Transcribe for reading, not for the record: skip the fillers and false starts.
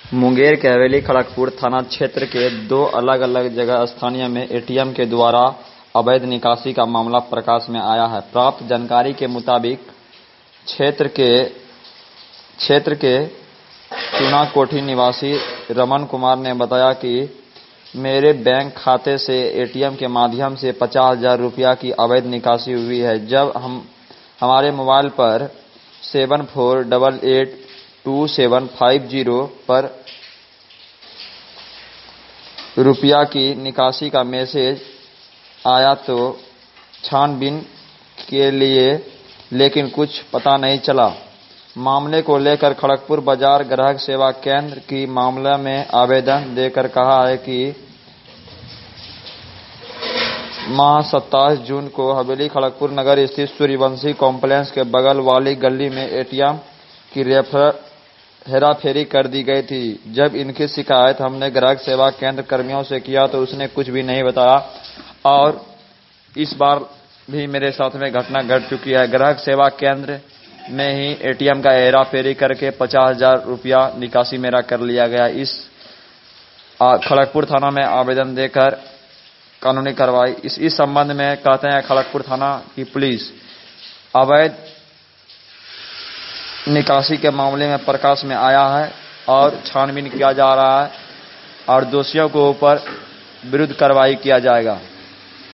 मुंगेर के हवेली खड़गपुर थाना क्षेत्र के दो अलग अलग जगह स्थानीय में एटीएम के द्वारा अवैध निकासी का मामला प्रकाश में आया है। प्राप्त जानकारी के मुताबिक क्षेत्र के चुना कोठी निवासी रमन कुमार ने बताया कि मेरे बैंक खाते से एटीएम के माध्यम से 50,000 रुपया की अवैध निकासी हुई है। जब हमारे मोबाइल पर 74882750 पर रुपया की निकासी का मैसेज आया तो छानबीन के लिए, लेकिन कुछ पता नहीं चला। मामले को लेकर खड़गपुर बाजार ग्राहक सेवा केंद्र की मामले में आवेदन देकर कहा है कि माह 27 जून को हवेली खड़गपुर नगर स्थित सूर्यवंशी कॉम्प्लेक्स के बगल वाली गली में एटीएम की हेराफेरी कर दी गई थी। जब इनकी शिकायत हमने ग्राहक सेवा केंद्र कर्मियों से किया तो उसने कुछ भी नहीं बताया और इस बार भी मेरे साथ में घटना घट चुकी है। ग्राहक सेवा केंद्र में ही एटीएम का हेराफेरी करके 50,000 रुपया निकासी मेरा कर लिया गया। इस खड़गपुर थाना में आवेदन देकर कानूनी कार्रवाई इस संबंध में कहते हैं खड़गपुर थाना की पुलिस अवैध निकासी के मामले में प्रकाश में आया है और छानबीन किया जा रहा है और दोषियों के ऊपर विरुद्ध कार्रवाई किया जाएगा।